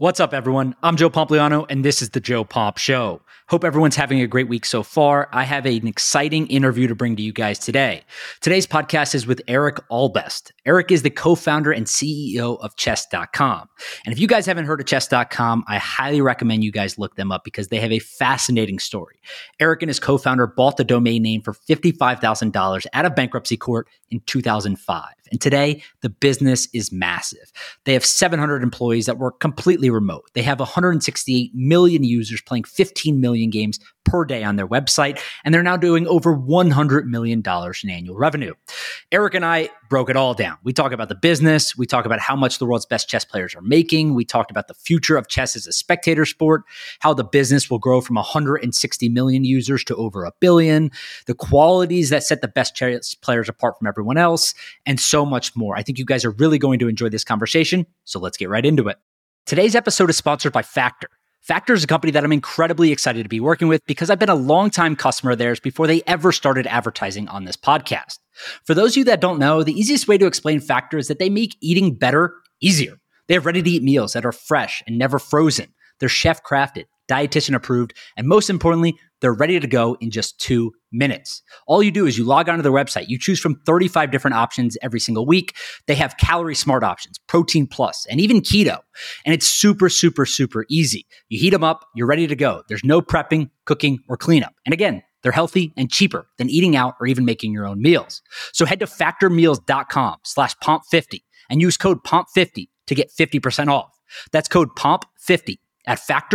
What's up, everyone? I'm Joe Pompliano, and this is the Joe Pomp Show. Hope everyone's having a great week so far. I have an exciting interview to bring to you guys today. Today's podcast is with Eric Allbest. Eric is the co-founder and CEO of Chess.com. And if you guys haven't heard of Chess.com, I highly recommend you guys look them up because they have a fascinating story. Eric and his co-founder bought the domain name for $55,000 out of bankruptcy court in 2005. And today, the business is massive. They have 700 employees that work completely remote. They have 168 million users playing 15 million games per day on their website, and they're now doing over $100 million in annual revenue. Eric and I broke it all down. We talk about the business. We talk about how much the world's best chess players are making. We talked about the future of chess as a spectator sport, how the business will grow from 160 million users to over 1 billion, the qualities that set the best chess players apart from everyone else, and so much more. I think you guys are really going to enjoy this conversation, so let's get right into it. Today's episode is sponsored by Factor. Factor is a company that I'm incredibly excited to be working with because I've been a longtime customer of theirs before they ever started advertising on this podcast. For those of you that don't know, the easiest way to explain Factor is that they make eating better easier. They have ready-to-eat meals that are fresh and never frozen. They're chef-crafted, dietitian approved, and most importantly, they're ready to go in just 2 minutes. All you do is you log onto their website. You choose from 35 different options every single week. They have calorie smart options, protein plus, and even keto. And it's super, super, super easy. You heat them up, you're ready to go. There's no prepping, cooking, or cleanup. And again, they're healthy and cheaper than eating out or even making your own meals. So head to factormeals.com/pomp50 and use code POMP50 to get 50% off. That's code POMP50 at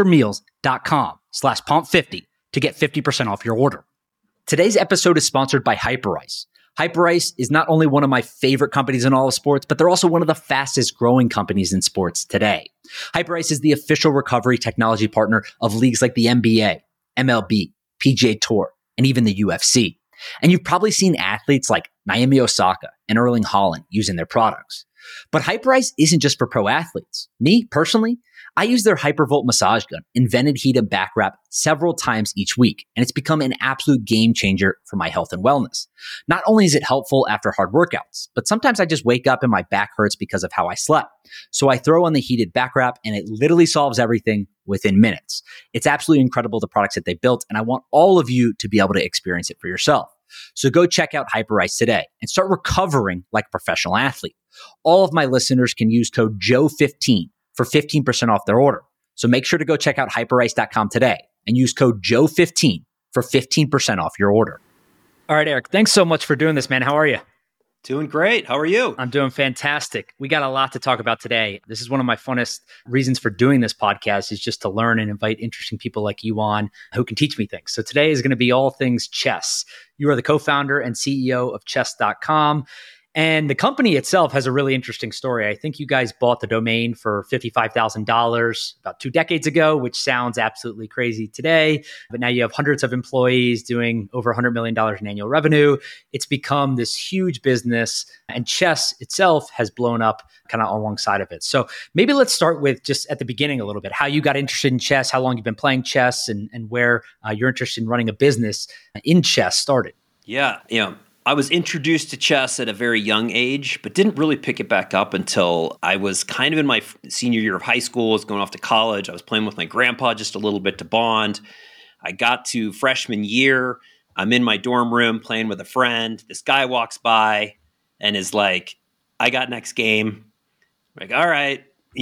factormeals.com/pomp50 to get 50% off your order. Today's episode is sponsored by Hyperice. Hyperice is not only one of my favorite companies in all of sports, but they're also one of the fastest growing companies in sports today. Hyperice is the official recovery technology partner of leagues like the NBA, MLB, PGA Tour, and even the UFC. And you've probably seen athletes like Naomi Osaka and Erling Haaland using their products. But Hyperice isn't just for pro athletes. Me, personally, I use their Hypervolt massage gun, invented heat and back wrap several times each week, and it's become an absolute game changer for my health and wellness. Not only is it helpful after hard workouts, but sometimes I just wake up and my back hurts because of how I slept. So I throw on the heated back wrap and it literally solves everything within minutes. It's absolutely incredible, the products that they built, and I want all of you to be able to experience it for yourself. So go check out Hyperice today and start recovering like a professional athlete. All of my listeners can use code JOE15 for 15% off their order. So make sure to go check out hyperice.com today and use code JOE15 for 15% off your order. All right, Eric, thanks so much for doing this, man. How are you? Doing great. How are you? I'm doing fantastic. We got a lot to talk about today. This is one of my funnest reasons for doing this podcast is just to learn and invite interesting people like you on who can teach me things. So today is going to be all things chess. You are the co-founder and CEO of Chess.com. And the company itself has a really interesting story. I think you guys bought the domain for $55,000 about 2 decades ago, which sounds absolutely crazy today. But now you have hundreds of employees doing over $100 million in annual revenue. It's become this huge business, and chess itself has blown up kind of alongside of it. So maybe let's start with just at the beginning a little bit, how you got interested in chess, how long you've been playing chess, and where your interest in running a business in chess started. Yeah, I was introduced to chess at a very young age, but didn't really pick it back up until I was kind of in my senior year of high school. I was going off to college. I was playing with my grandpa just a little bit to bond. I got to freshman year. I'm in my dorm room playing with a friend. This guy walks by and is like, I got next game. I'm like, all right.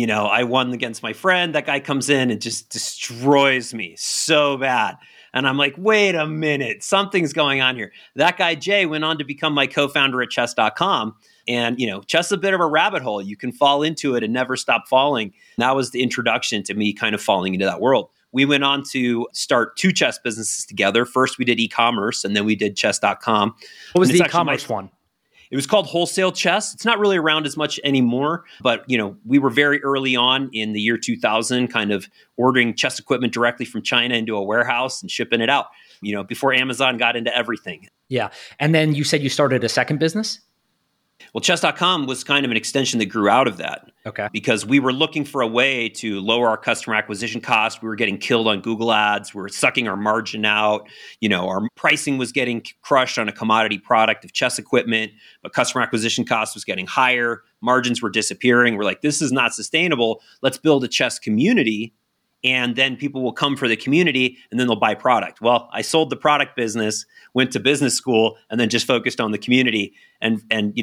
I won against my friend. That guy comes in and just destroys me so bad. And I'm like, wait a minute, something's going on here. That guy, Jay, went on to become my co-founder at chess.com. And, chess is a bit of a rabbit hole. You can fall into it and never stop falling. And that was the introduction to me kind of falling into that world. We went on to start 2 chess businesses together. First, we did e-commerce, and then we did chess.com. What was the e-commerce one? It was called Wholesale Chess. It's not really around as much anymore, but we were very early on in the year 2000, kind of ordering chess equipment directly from China into a warehouse and shipping it out, before Amazon got into everything. Yeah. And then you said you started a second business? Well, chess.com was kind of an extension that grew out of that. Okay. Because we were looking for a way to lower our customer acquisition cost. We were getting killed on Google Ads. We were sucking our margin out. Our pricing was getting crushed on a commodity product of chess equipment, but customer acquisition cost was getting higher. Margins were disappearing. We're like, this is not sustainable. Let's build a chess community, and then people will come for the community, and then they'll buy product. Well, I sold the product business, went to business school, and then just focused on the community, and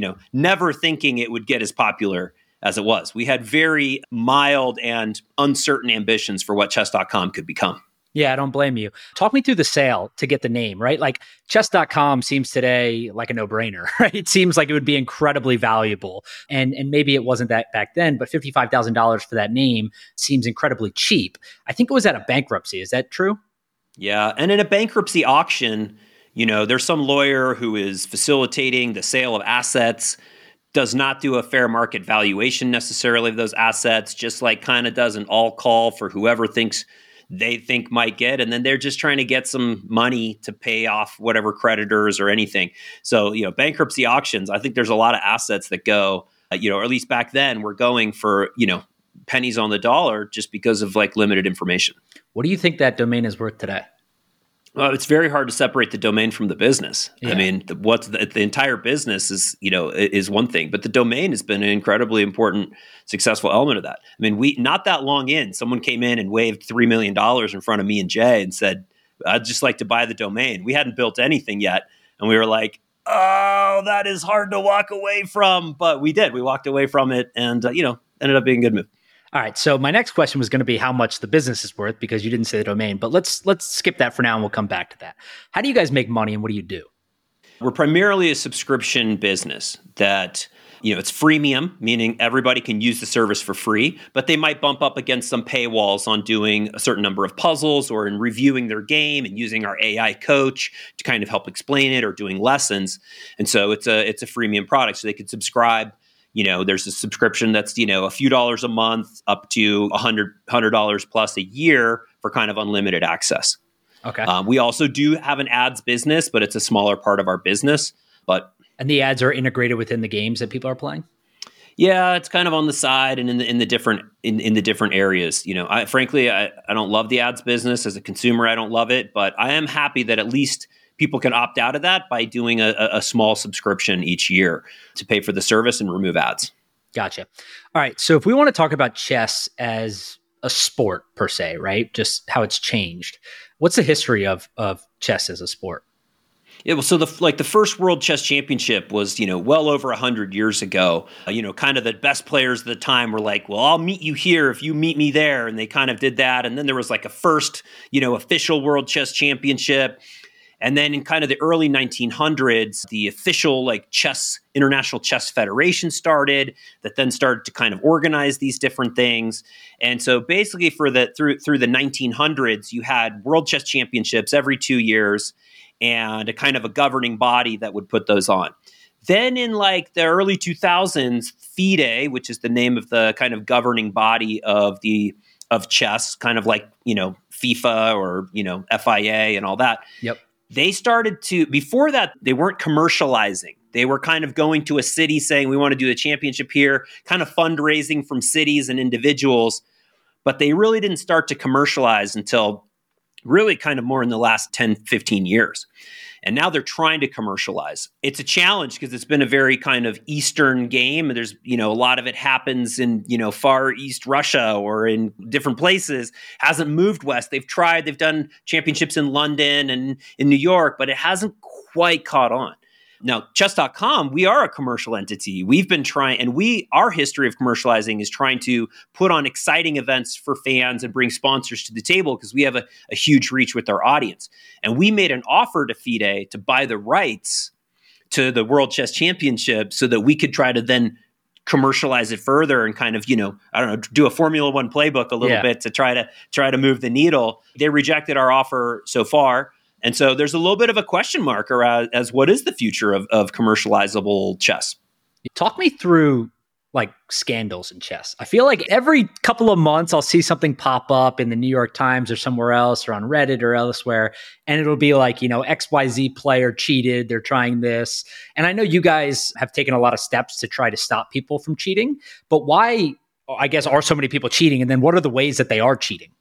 never thinking it would get as popular as it was. We had very mild and uncertain ambitions for what chess.com could become. Yeah, I don't blame you. Talk me through the sale to get the name, right? Like chess.com seems today like a no-brainer, right? It seems like it would be incredibly valuable. And maybe it wasn't that back then, but $55,000 for that name seems incredibly cheap. I think it was at a bankruptcy. Is that true? Yeah. And in a bankruptcy auction, there's some lawyer who is facilitating the sale of assets, does not do a fair market valuation necessarily of those assets, just like kind of does an all call for whoever they think might get. And then they're just trying to get some money to pay off whatever creditors or anything. So, bankruptcy auctions, I think there's a lot of assets that go, or at least back then were going for, pennies on the dollar just because of like limited information. What do you think that domain is worth today? Well, it's very hard to separate the domain from the business. Yeah. I mean, the entire business is one thing, but the domain has been an incredibly important, successful element of that. I mean, not that long in, someone came in and waved $3 million in front of me and Jay and said, "I'd just like to buy the domain." We hadn't built anything yet, and we were like, "Oh, that is hard to walk away from," but we did. We walked away from it, and ended up being a good move. All right. So my next question was going to be how much the business is worth, because you didn't say the domain, but let's skip that for now and we'll come back to that. How do you guys make money and what do you do? We're primarily a subscription business that, it's freemium, meaning everybody can use the service for free, but they might bump up against some paywalls on doing a certain number of puzzles or in reviewing their game and using our AI coach to kind of help explain it or doing lessons. And so it's a freemium product. So they could subscribe. There's a subscription that's, a few dollars a month up to $100 plus a year for kind of unlimited access. Okay. We also do have an ads business, but it's a smaller part of our business. And the ads are integrated within the games that people are playing? Yeah, it's kind of on the side and in the different areas. Frankly, I don't love the ads business. As a consumer, I don't love it, but I am happy that at least people can opt out of that by doing a small subscription each year to pay for the service and remove ads. Gotcha. All right. So if we want to talk about chess as a sport per se, right? Just how it's changed. What's the history of chess as a sport? Yeah, well, so the first World Chess Championship was, well over 100 years ago. Kind of the best players at the time were like, well, I'll meet you here if you meet me there. And they kind of did that. And then there was like a first, official World Chess Championship. And then in kind of the early 1900s, the official International Chess Federation started, that then started to kind of organize these different things. And so basically through the 1900s, you had World Chess Championships every 2 years and a kind of a governing body that would put those on. Then in the early 2000s, FIDE, which is the name of the kind of governing body of chess, kind of like, FIFA or, FIA and all that. Yep. They started to, before that, they weren't commercializing. They were kind of going to a city saying, we want to do the championship here, kind of fundraising from cities and individuals. But they really didn't start to commercialize until really kind of more in the last 10, 15 years. And now they're trying to commercialize. It's a challenge because it's been a very kind of Eastern game. There's, a lot of it happens in, far East Russia or in different places, hasn't moved west. They've done championships in London and in New York, but it hasn't quite caught on. Now, chess.com, we are a commercial entity. We've been trying, and our history of commercializing is trying to put on exciting events for fans and bring sponsors to the table because we have a huge reach with our audience. And we made an offer to FIDE to buy the rights to the World Chess Championship so that we could try to then commercialize it further and kind of, do a Formula One playbook a little bit to try to move the needle. They rejected our offer so far. And so there's a little bit of a question mark around as what is the future of commercializable chess? Talk me through like scandals in chess. I feel like every couple of months I'll see something pop up in the New York Times or somewhere else or on Reddit or elsewhere. And it'll be like, XYZ player cheated. They're trying this. And I know you guys have taken a lot of steps to try to stop people from cheating, but why, I guess, are so many people cheating? And then what are the ways that they are cheating?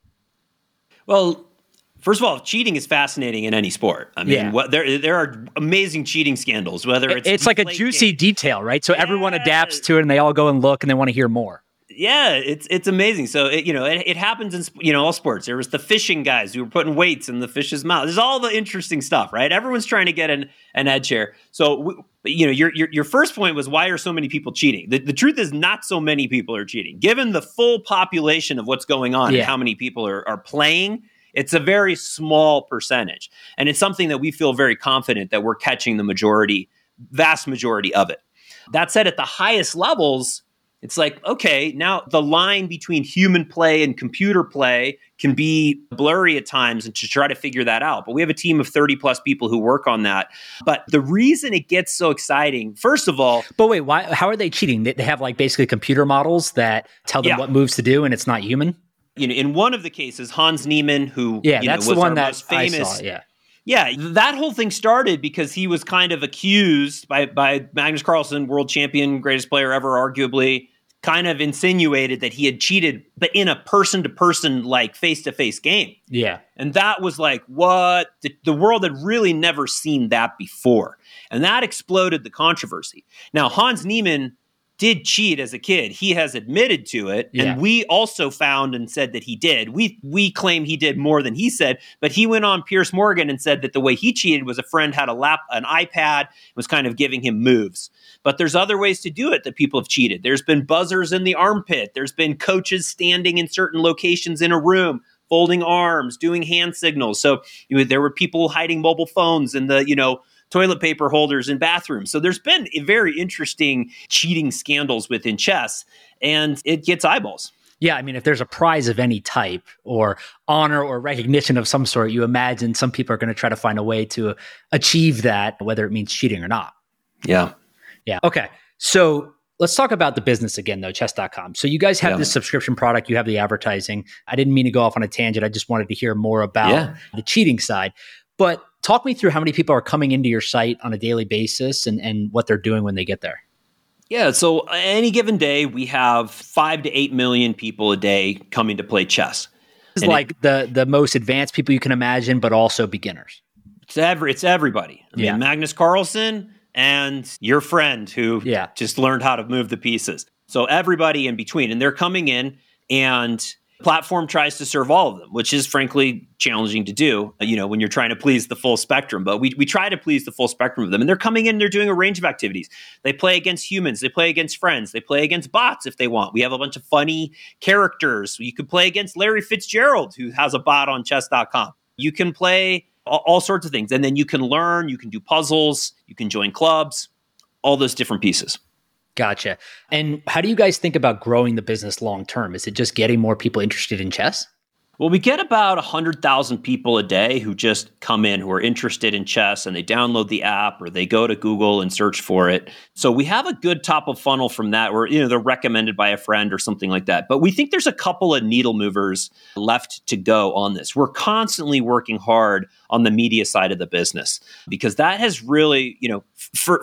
Well, first of all, cheating is fascinating in any sport. I mean, there are amazing cheating scandals, whether it's like a juicy detail, right? So everyone adapts to it and they all go and look and they want to hear more. Yeah, it's amazing. So, it happens in, all sports. There was the fishing guys who were putting weights in the fish's mouth. There's all the interesting stuff, right? Everyone's trying to get an edge here. So, your first point was, why are so many people cheating? The truth is, not so many people are cheating. Given the full population of what's going on and how many people are playing, it's a very small percentage. And it's something that we feel very confident that we're catching the vast majority of it. That said, at the highest levels, it's like, okay, now the line between human play and computer play can be blurry at times, and to try to figure that out. But we have a team of 30 plus people who work on that. But the reason it gets so exciting, first of all... But wait, why? How are they cheating? They have like basically computer models that tell them what moves to do, and it's not human? In one of the cases, Hans Niemann, who that's was the one our that most famous... I saw, Yeah, that whole thing started because he was kind of accused by Magnus Carlsen, world champion, greatest player ever, arguably, kind of insinuated that he had cheated, but in a person-to-person, like face-to-face game. Yeah. And that was like, what? The world had really never seen that before. And that exploded the controversy. Now, Hans Niemann did cheat as a kid. He has admitted to it. And we also found and said that he did. We claim he did more than he said, but he went on Piers Morgan and said that the way he cheated was a friend had an iPad, was kind of giving him moves. But there's other ways to do it that people have cheated. There's been buzzers in the armpit. There's been coaches standing in certain locations in a room, folding arms, doing hand signals. So there were people hiding mobile phones in the, toilet paper holders in bathrooms. So there's been very interesting cheating scandals within chess, and it gets eyeballs. Yeah, I mean, if there's a prize of any type or honor or recognition of some sort, you imagine some people are going to try to find a way to achieve that, whether it means cheating or not. Yeah. Yeah. Okay. So let's talk about the business again, though, chess.com. So you guys have this subscription product, you have the advertising. I didn't mean to go off on a tangent. I just wanted to hear more about the cheating side. But talk me through how many people are coming into your site on a daily basis and what they're doing when they get there. Yeah, so any given day, we have 5 to 8 million people a day coming to play chess. It's like the most advanced people you can imagine, but also beginners. It's everybody. I mean, Magnus Carlsen and your friend who just learned how to move the pieces. So everybody in between. And they're coming in, and platform tries to serve all of them, which is frankly challenging to do, when you're trying to please the full spectrum. But we try to please the full spectrum of them. And they're coming in, they're doing a range of activities. They play against humans. They play against friends. They play against bots if they want. We have a bunch of funny characters. You could play against Larry Fitzgerald, who has a bot on chess.com. You can play all sorts of things. And then you can learn, you can do puzzles, you can join clubs, all those different pieces. Gotcha. And how do you guys think about growing the business long term? Is it just getting more people interested in chess? Well, we get about 100,000 people a day who just come in who are interested in chess, and they download the app or they go to Google and search for it. So we have a good top of funnel from that where they're recommended by a friend or something like that. But we think there's a couple of needle movers left to go on this. We're constantly working hard on the media side of the business because that has really, for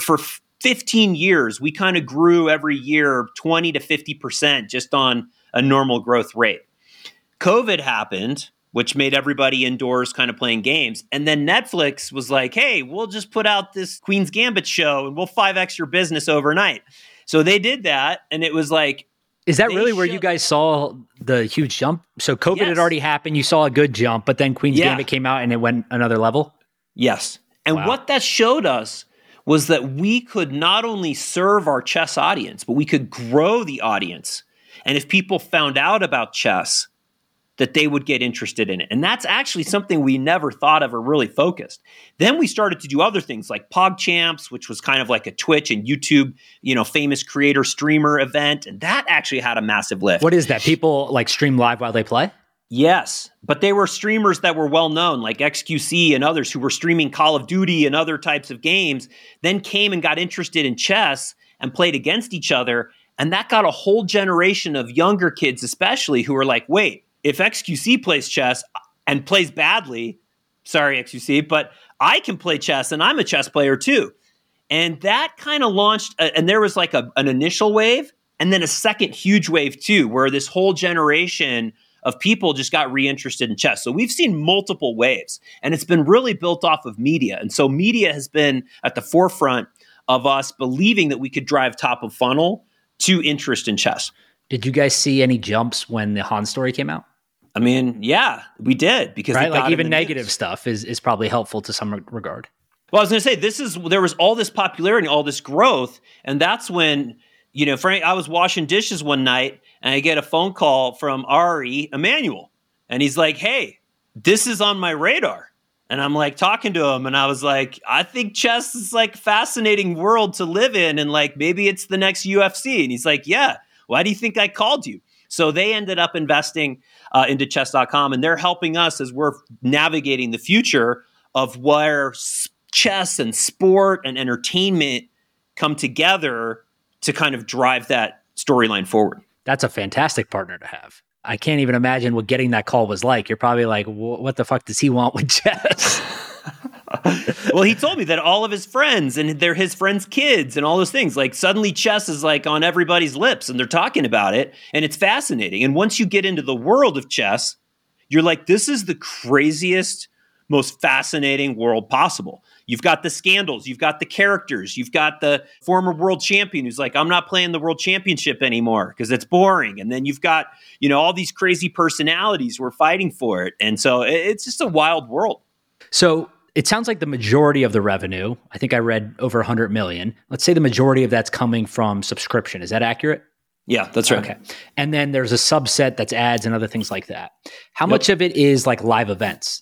15 years, we kind of grew every year 20 to 50% just on a normal growth rate. COVID happened, which made everybody indoors kind of playing games. And then Netflix was like, hey, we'll just put out this Queen's Gambit show and we'll 5x your business overnight. So they did that. And it was like, is that really where you guys saw the huge jump? So COVID had already happened. You saw a good jump, but then Queen's Gambit came out and it went another level? Yes. And what that showed us was that we could not only serve our chess audience, but we could grow the audience. And if people found out about chess, that they would get interested in it. And that's actually something we never thought of or really focused. Then we started to do other things like PogChamps, which was kind of like a Twitch and YouTube, famous creator streamer event. And that actually had a massive lift. What is that? People like stream live while they play? Yes, but they were streamers that were well known, like XQC and others who were streaming Call of Duty and other types of games, then came and got interested in chess and played against each other. And that got a whole generation of younger kids, especially, who are like, wait, if XQC plays chess and plays badly, sorry, XQC, but I can play chess and I'm a chess player too. And that kind of launched, and there was like an initial wave and then a second huge wave too, where this whole generation of people just got reinterested in chess. So we've seen multiple waves, and it's been really built off of media. And so media has been at the forefront of us believing that we could drive top of funnel to interest in chess. Did you guys see any jumps when the Han story came out? I mean, yeah, we did, because right, like even negative stuff is probably helpful to some regard. Well, I was going to say, there was all this popularity, all this growth, and that's when, Frank, I was washing dishes one night, and I get a phone call from Ari Emanuel, and he's like, "Hey, this is on my radar." And I'm like talking to him, and I was like, "I think chess is like a fascinating world to live in, and like maybe it's the next UFC." And he's like, "Yeah, why do you think I called you?" So they ended up investing into chess.com, and they're helping us as we're navigating the future of where chess and sport and entertainment come together to kind of drive that storyline forward. That's a fantastic partner to have. I can't even imagine what getting that call was like. You're probably like, what the fuck does he want with chess? Well, he told me that all of his friends and they're his friends' kids and all those things, like suddenly chess is like on everybody's lips and they're talking about it, and it's fascinating. And once you get into the world of chess, you're like, this is the craziest, most fascinating world possible. You've got the scandals, you've got the characters, you've got the former world champion who's like, I'm not playing the world championship anymore because it's boring. And then you've got, all these crazy personalities who are fighting for it. And so it's just a wild world. So it sounds like the majority of the revenue, I think I read over 100 million. Let's say the majority of that's coming from subscription. Is that accurate? Yeah, that's right. Okay. And then there's a subset that's ads and other things like that. How much of it is like live events?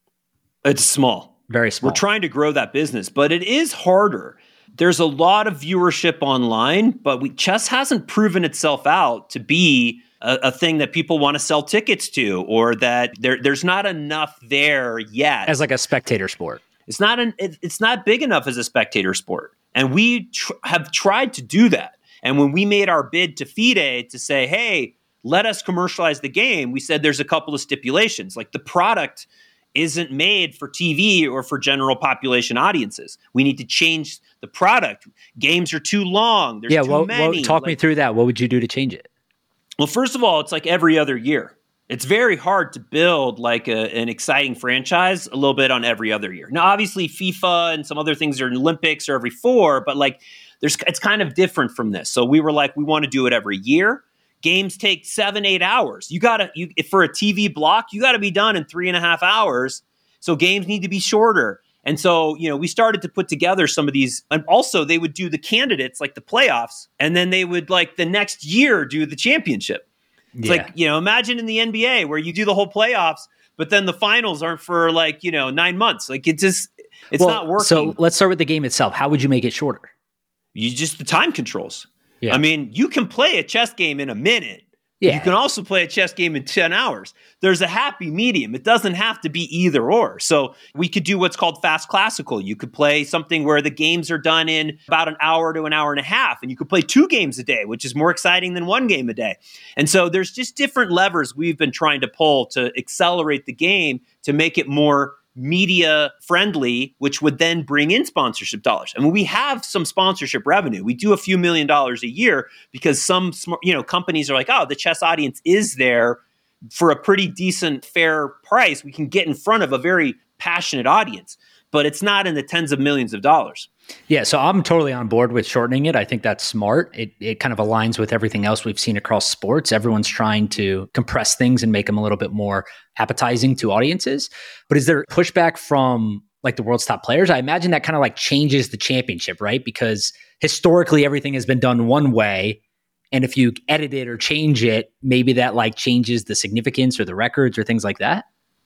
It's small. Very small. We're trying to grow that business, but it is harder. There's a lot of viewership online, but chess hasn't proven itself out to be a thing that people want to sell tickets to, or that there's not enough there yet. As like a spectator sport. It's not big enough as a spectator sport. And we have tried to do that. And when we made our bid to FIDE to say, hey, let us commercialize the game, we said there's a couple of stipulations. Like the product isn't made for TV or for general population audiences. We need to change the product. Games are too long. There's too many. Talk me through that. What would you do to change it? Well, first of all, it's like every other year. It's very hard to build like an exciting franchise a little bit on every other year. Now, obviously, FIFA and some other things are in Olympics or every 4, but like it's kind of different from this. So we were like, we want to do it every year. Games take 7-8 hours. For a TV block, you got to be done in 3.5 hours. So games need to be shorter. And so, we started to put together some of these, and also they would do the candidates, like the playoffs, and then they would like the next year do the championship. It's like, imagine in the NBA where you do the whole playoffs, but then the finals aren't for 9 months. Like it's not working. So let's start with the game itself. How would you make it shorter? The time controls. Yeah. I mean, you can play a chess game in a minute. Yeah. You can also play a chess game in 10 hours. There's a happy medium. It doesn't have to be either or. So we could do what's called fast classical. You could play something where the games are done in about an hour to an hour and a half. And you could play 2 games a day, which is more exciting than 1 game a day. And so there's just different levers we've been trying to pull to accelerate the game to make it more media friendly, which would then bring in sponsorship dollars. I mean, we have some sponsorship revenue. We do a few $1 million a year because some companies are like, oh, the chess audience is there for a pretty decent, fair price. We can get in front of a very passionate audience, but it's not in the tens of millions of dollars. Yeah, so I'm totally on board with shortening it. I think that's smart. It kind of aligns with everything else we've seen across sports. Everyone's trying to compress things and make them a little bit more appetizing to audiences. But is there pushback from like the world's top players? I imagine that kind of like changes the championship, right? Because historically everything has been done one way. And if you edit it or change it, maybe that like changes the significance or the records or things like that.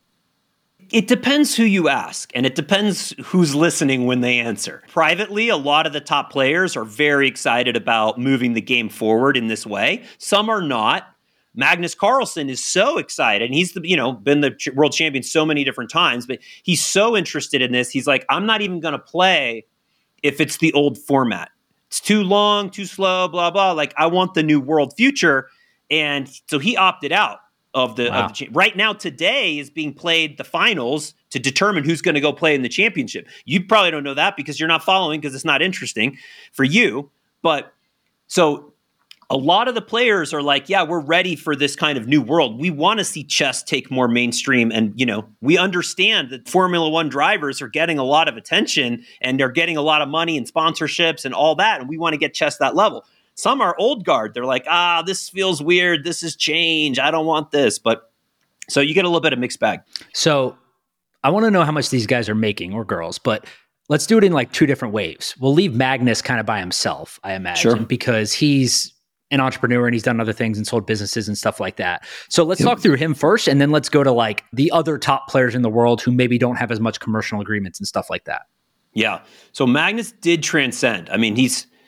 It depends who you ask, and it depends who's listening when they answer. Privately, a lot of the top players are very excited about moving the game forward in this way. Some are not. Magnus Carlsen is so excited, and he's been the world champion so many different times, but he's so interested in this. He's like, I'm not even going to play if it's the old format. It's too long, too slow, blah, blah. Like, I want the new world future. And so he opted out of the right now. Today is being played the finals to determine who's going to go play in the championship. You probably don't know that because you're not following, because it's not interesting for you. But so a lot of the players are like, yeah, we're ready for this kind of new world. We want to see chess take more mainstream. And, we understand that Formula One drivers are getting a lot of attention and they're getting a lot of money and sponsorships and all that. And we want to get chess that level. Some are old guard. They're like, this feels weird. This is change. I don't want this. But so you get a little bit of mixed bag. So I want to know how much these guys are making, or girls, but let's do it in like two different waves. We'll leave Magnus kind of by himself, I imagine, because he's an entrepreneur and he's done other things and sold businesses and stuff like that. So let's talk through him first, and then let's go to like the other top players in the world who maybe don't have as much commercial agreements and stuff like that. Yeah. So Magnus did transcend. I mean,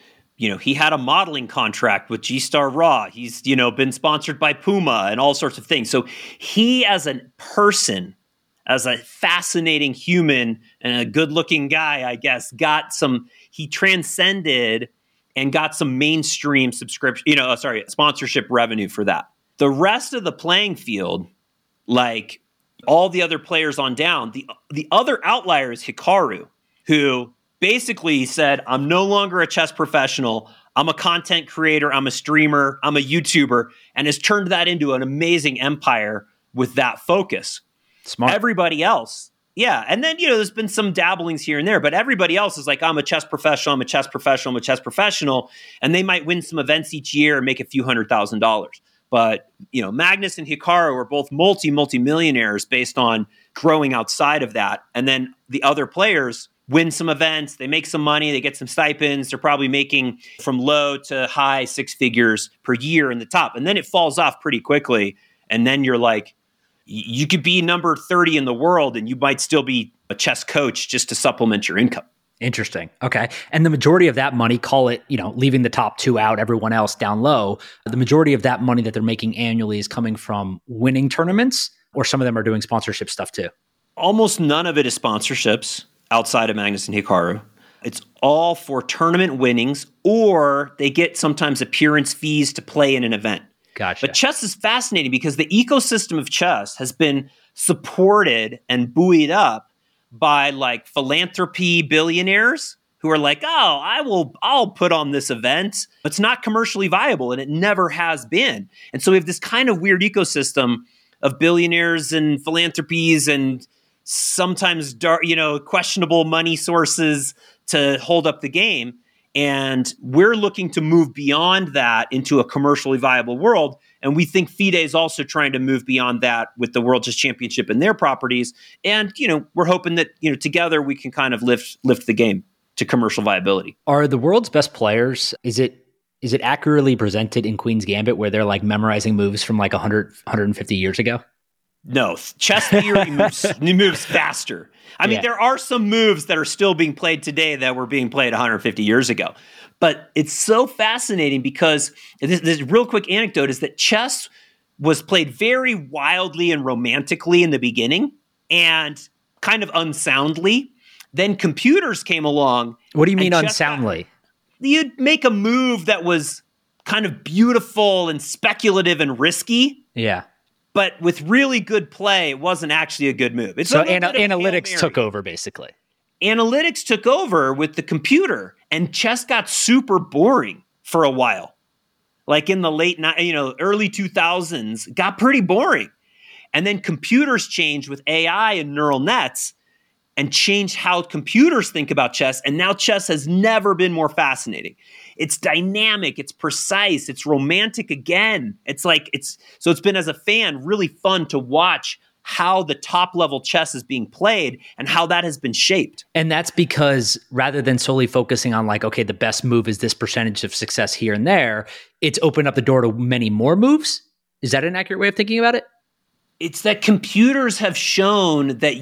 he had a modeling contract with G-Star Raw. He's, been sponsored by Puma and all sorts of things. So he, as a person, as a fascinating human and a good-looking guy, I guess, he transcended and got some mainstream sponsorship revenue for that. The rest of the playing field, like all the other players on down, the other outlier is Hikaru, who basically said, I'm no longer a chess professional. I'm a content creator. I'm a streamer. I'm a YouTuber, and has turned that into an amazing empire with that focus. Smart. Everybody else. Yeah. And then, there's been some dabblings here and there, but everybody else is like, I'm a chess professional. I'm a chess professional. I'm a chess professional. And they might win some events each year and make a few $100,000. But, Magnus and Hikaru are both multi-millionaires based on growing outside of that. And then the other players win some events, they make some money, they get some stipends, they're probably making from low to high six figures per year in the top. And then it falls off pretty quickly. And then you're like, you could be number 30 in the world and you might still be a chess coach just to supplement your income. Interesting. Okay. And the majority of that money, call it, leaving the top two out, everyone else down low, the majority of that money that they're making annually is coming from winning tournaments, or some of them are doing sponsorship stuff too? Almost none of it is sponsorships outside of Magnus and Hikaru. It's all for tournament winnings, or they get sometimes appearance fees to play in an event. Gotcha. But chess is fascinating because the ecosystem of chess has been supported and buoyed up by like philanthropy billionaires who are like, I'll put on this event. It's not commercially viable, and it never has been. And so we have this kind of weird ecosystem of billionaires and philanthropies and sometimes questionable money sources to hold up the game. And we're looking to move beyond that into a commercially viable world. And we think FIDE is also trying to move beyond that with the World Chess Championship and their properties. And, we're hoping that, together we can kind of lift the game to commercial viability. Are the world's best players, is it accurately presented in Queen's Gambit where they're like memorizing moves from like 150 years ago? No, chess theory moves faster. I mean, there are some moves that are still being played today that were being played 150 years ago. But it's so fascinating because this real quick anecdote is that chess was played very wildly and romantically in the beginning and kind of unsoundly. Then computers came along. What do you mean unsoundly? You'd make a move that was kind of beautiful and speculative and risky. Yeah. But with really good play, it wasn't actually a good move. So analytics took over, basically. Analytics took over with the computer, and chess got super boring for a while. Like in the early 2000s, got pretty boring. And then computers changed with AI and neural nets and changed how computers think about chess. And now chess has never been more fascinating. It's dynamic, it's precise, it's romantic again. It's been, as a fan, really fun to watch how the top level chess is being played and how that has been shaped. And that's because rather than solely focusing on like, okay, the best move is this percentage of success here and there, it's opened up the door to many more moves. Is that an accurate way of thinking about it? It's that computers have shown that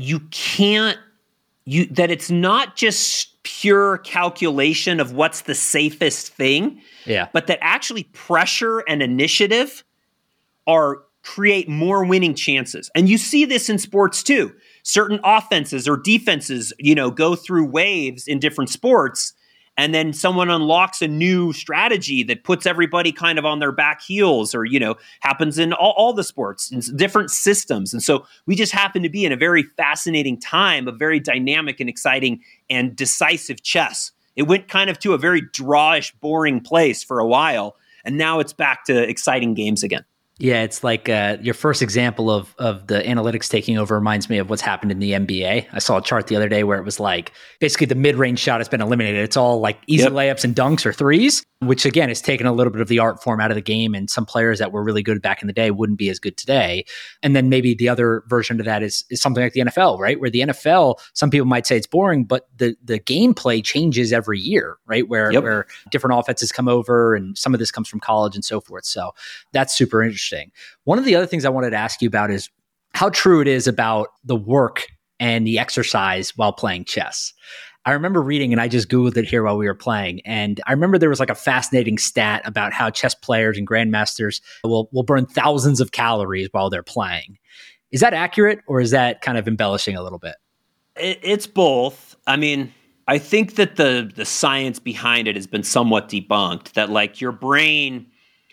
that it's not just pure calculation of what's the safest thing, but that actually pressure and initiative create more winning chances. And you see this in sports too. Certain offenses or defenses, go through waves in different sports, and then someone unlocks a new strategy that puts everybody kind of on their back heels, or, happens in all the sports and different systems. And so we just happen to be in a very fascinating time of very dynamic and exciting and decisive chess. It went kind of to a very drawish, boring place for a while, and now it's back to exciting games again. Yeah, it's like your first example of the analytics taking over reminds me of what's happened in the NBA. I saw a chart the other day where it was like basically the mid-range shot has been eliminated. It's all like easy layups and dunks or threes, which again has taken a little bit of the art form out of the game. And some players that were really good back in the day wouldn't be as good today. And then maybe the other version of that is something like the NFL, right? Where the NFL, some people might say it's boring, but the gameplay changes every year, right? Where different offenses come over, and some of this comes from college and so forth. So that's super interesting. One of the other things I wanted to ask you about is how true it is about the work and the exercise while playing chess. I remember reading, and I just Googled it here while we were playing, and I remember there was like a fascinating stat about how chess players and grandmasters will burn thousands of calories while they're playing. Is that accurate, or is that kind of embellishing a little bit? It's both. I mean, I think that the science behind it has been somewhat debunked, that like your brain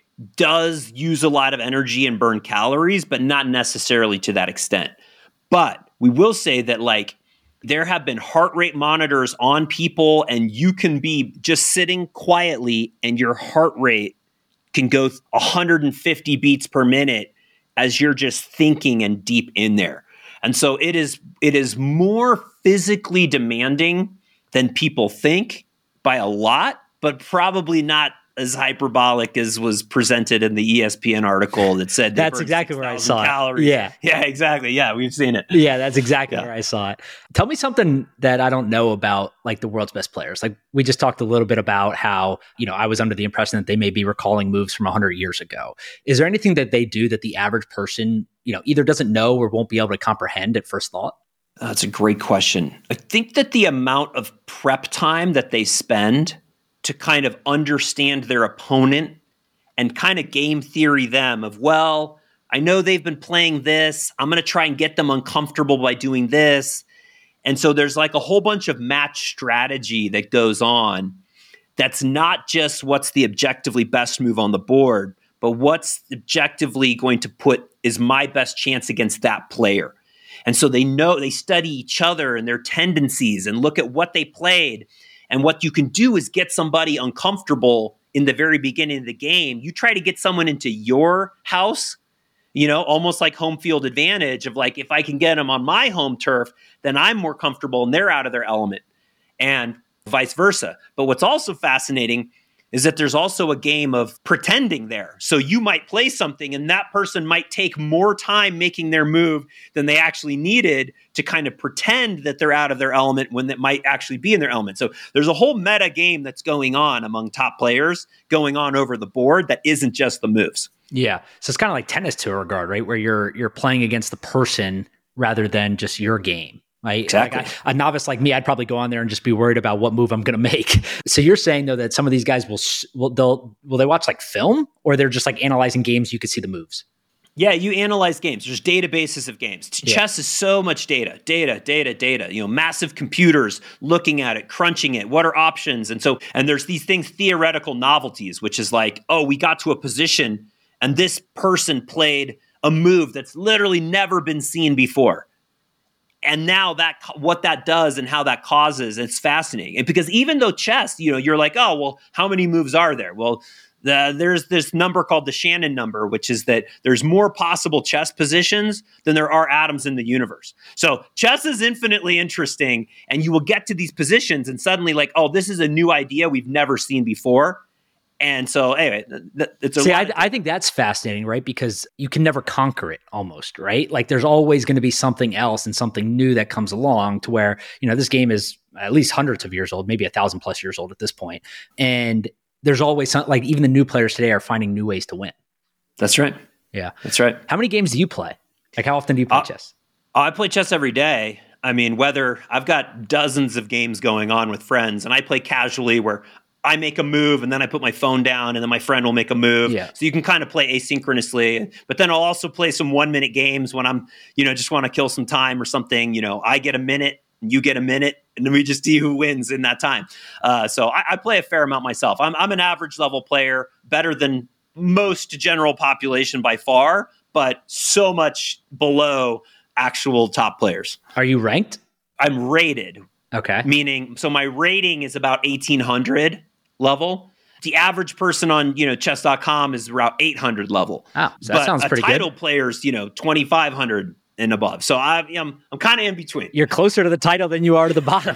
does use a lot of energy and burn calories, but not necessarily to that extent. But we will say that like there have been heart rate monitors on people, and you can be just sitting quietly and your heart rate can go 150 beats per minute as you're just thinking and deep in there. And so it is more physically demanding than people think by a lot, but probably not as hyperbolic as was presented in the ESPN article that said that's exactly where I saw calories. it. Yeah, exactly. Yeah, we've seen it. Yeah, that's exactly where I saw it. Tell me something that I don't know about like the world's best players. Like we just talked a little bit about how, I was under the impression that they may be recalling moves from 100 years ago. Is there anything that they do that the average person, either doesn't know or won't be able to comprehend at first thought? That's a great question. I think that the amount of prep time that they spend to kind of understand their opponent and kind of game theory them of, well, I know they've been playing this. I'm going to try and get them uncomfortable by doing this. And so there's like a whole bunch of match strategy that goes on. That's not just what's the objectively best move on the board, but what's objectively going to put is my best chance against that player. And so they study each other and their tendencies and look at what they played. And what you can do is get somebody uncomfortable in the very beginning of the game. You try to get someone into your house, almost like home field advantage of like, if I can get them on my home turf, then I'm more comfortable and they're out of their element, and vice versa. But what's also fascinating is that there's also a game of pretending there. So you might play something and that person might take more time making their move than they actually needed to kind of pretend that they're out of their element when that might actually be in their element. So there's a whole meta game that's going on among top players going on over the board that isn't just the moves. Yeah. So it's kind of like tennis to a regard, right? Where you're playing against the person rather than just your game. Right? Exactly. Like a novice like me, I'd probably go on there and just be worried about what move I'm going to make. So you're saying though that some of these guys will they watch like film, or they're just like analyzing games? You could see the moves. Yeah, you analyze games. There's databases of games. Chess is so much data, massive computers looking at it, crunching it. What are options? And there's these things, theoretical novelties, which is like, oh, we got to a position and this person played a move that's literally never been seen before. And now what that does and how that causes, it's fascinating. And because even though chess, you're like, oh, well, how many moves are there? Well, there's this number called the Shannon number, which is that there's more possible chess positions than there are atoms in the universe. So chess is infinitely interesting, and you will get to these positions and suddenly like, oh, this is a new idea we've never seen before. And so anyway, I think that's fascinating, right? Because you can never conquer it almost, right? Like there's always going to be something else and something new that comes along to where, this game is at least hundreds of years old, maybe 1,000+ years old at this point. And there's always like even the new players today are finding new ways to win. That's right. Yeah. That's right. How many games do you play? Like how often do you play chess? I play chess every day. I mean, whether I've got dozens of games going on with friends, and I play casually where I make a move and then I put my phone down and then my friend will make a move. Yeah. So you can kind of play asynchronously, but then I'll also play some 1-minute games when I'm, just want to kill some time or something. I get a minute You get a minute, and then we just see who wins in that time. So I play a fair amount myself. I'm an average level player, better than most general population by far, but so much below actual top players. Are you ranked? I'm rated. Okay. Meaning, so my rating is about 1,800 level. The average person on, chess.com is around 800 level. Oh, so that sounds pretty good. Title player's, 2,500 and above. So I'm kind of in between. You're closer to the title than you are to the bottom.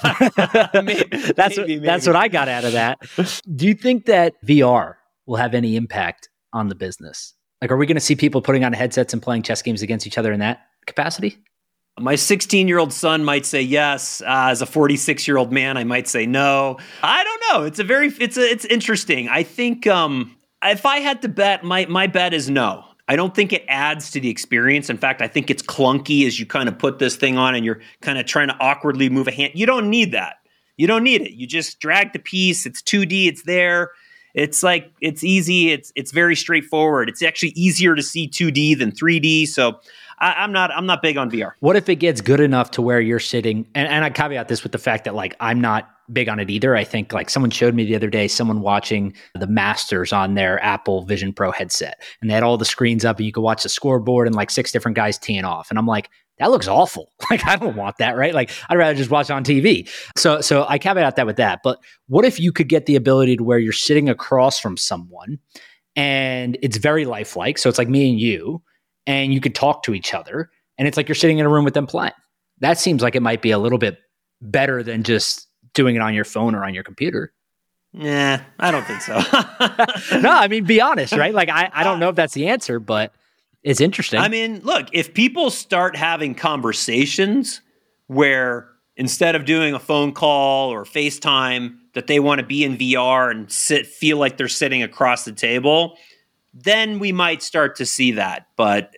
Maybe. That's what I got out of that. Do you think that VR will have any impact on the business? Like, are we going to see people putting on headsets and playing chess games against each other in that capacity? My 16-year-old son might say yes. As a 46-year-old man, I might say no. I don't know. It's interesting. I think if I had to bet, my bet is no. I don't think it adds to the experience. In fact, I think it's clunky as you kind of put this thing on and you're kind of trying to awkwardly move a hand. You don't need that. You don't need it. You just drag the piece. It's 2D. It's there. It's like, it's easy. It's very straightforward. It's actually easier to see 2D than 3D. So I'm not big on VR. What if it gets good enough to where you're sitting, and I caveat this with the fact that like I'm not big on it either. I think like someone showed me the other day, someone watching the Masters on their Apple Vision Pro headset, and they had all the screens up and you could watch the scoreboard and like 6 different guys teeing off. And I'm like, that looks awful. Like, I don't want that, right? Like, I'd rather just watch it on TV. So I caveat that with that. But what if you could get the ability to where you're sitting across from someone and it's very lifelike? So it's like me and you, and you could talk to each other, and it's like you're sitting in a room with them playing. That seems like it might be a little bit better than just doing it on your phone or on your computer. Nah, I don't think so. No, I mean, be honest, right? Like, I don't know if that's the answer, but it's interesting. I mean, look, if people start having conversations where instead of doing a phone call or FaceTime, that they want to be in VR and feel like they're sitting across the table, then we might start to see that. But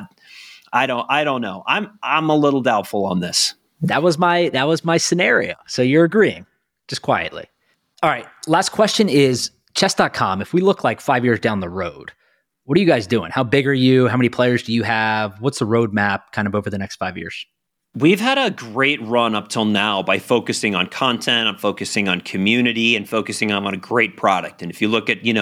I don't know. I'm a little doubtful on this. That was my scenario. So you're agreeing, just quietly. All right. Last question is chess.com. If we look like 5 years down the road, what are you guys doing? How big are you? How many players do you have? What's the roadmap kind of over the next 5 years? We've had a great run up till now by focusing on content, on focusing on community, and focusing on a great product. And if you look at, we're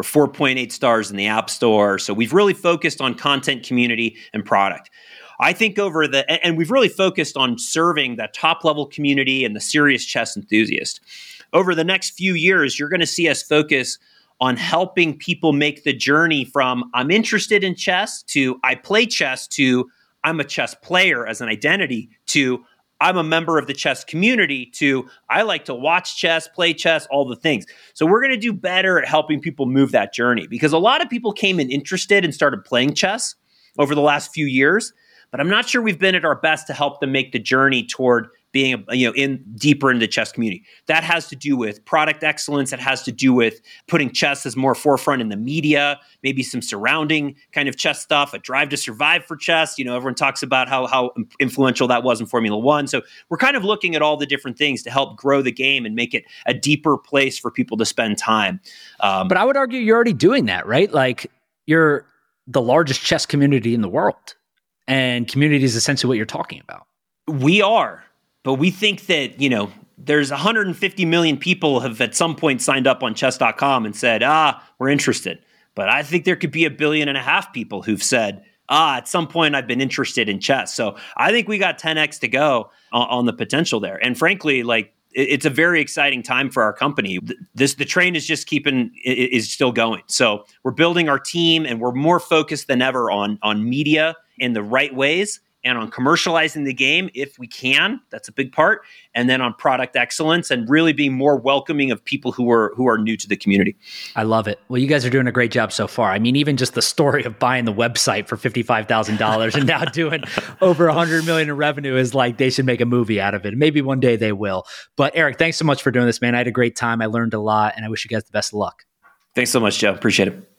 4.8 stars in the App Store. So we've really focused on content, community, and product. I think and we've really focused on serving that top level community and the serious chess enthusiast. Over the next few years, you're going to see us focus on helping people make the journey from I'm interested in chess to I play chess to I'm a chess player as an identity to I'm a member of the chess community to I like to watch chess, play chess, all the things. So we're going to do better at helping people move that journey because a lot of people came in interested and started playing chess over the last few years, but I'm not sure we've been at our best to help them make the journey toward being, in deeper into the chess community. That has to do with product excellence. It has to do with putting chess as more forefront in the media, maybe some surrounding kind of chess stuff, a drive to survive for chess. Everyone talks about how influential that was in Formula One. So we're kind of looking at all the different things to help grow the game and make it a deeper place for people to spend time. But I would argue you're already doing that, right? Like you're the largest chess community in the world, and community is essentially what you're talking about. We are. But we think that, there's 150 million people have at some point signed up on chess.com and said, we're interested. But I think there could be 1.5 billion people who've said, at some point I've been interested in chess. So I think we got 10x to go on the potential there. And frankly, like it's a very exciting time for our company. The train is just is still going. So we're building our team and we're more focused than ever on media in the right ways. And on commercializing the game, if we can, that's a big part. And then on product excellence and really being more welcoming of people who are new to the community. I love it. Well, you guys are doing a great job so far. I mean, even just the story of buying the website for $55,000 and now doing over $100 million in revenue is like they should make a movie out of it. Maybe one day they will. But Eric, thanks so much for doing this, man. I had a great time. I learned a lot, and I wish you guys the best of luck. Thanks so much, Joe. Appreciate it.